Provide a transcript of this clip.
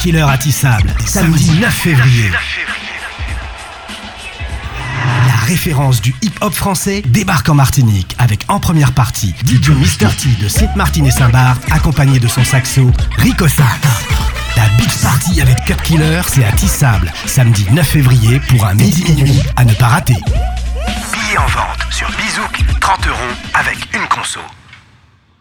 Killer à Tissable, samedi 9 février. La référence du hip-hop français débarque en Martinique avec en première partie DJ Mr. T de Sainte-Martine et Saint-Barth, accompagné de son saxo Rico Sax. La Beach Party avec Cut Killer, c'est à Tissable, samedi 9 février pour un midi-minuit à ne pas rater. Billets en vente sur Bizouk, 30 € avec une conso.